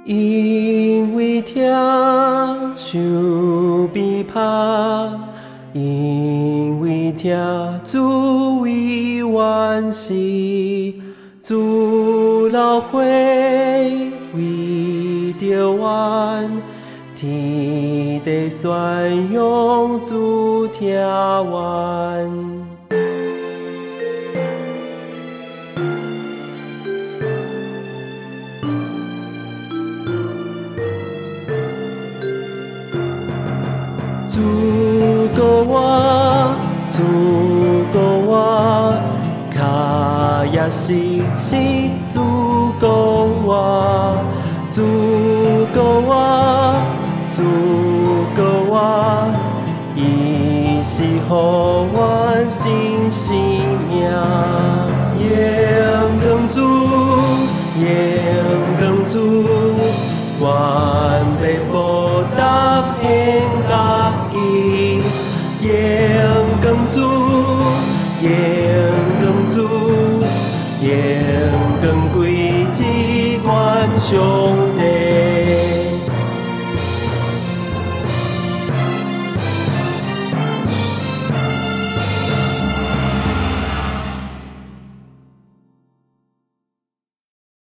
因为疼受逼迫，因为疼主为万事，主老花为着阮，天地宣扬主听愿。主告我，主告我，卡也是主告我，主告我，主告我，伊是予阮新生命。荣光主，荣光主，阮要保。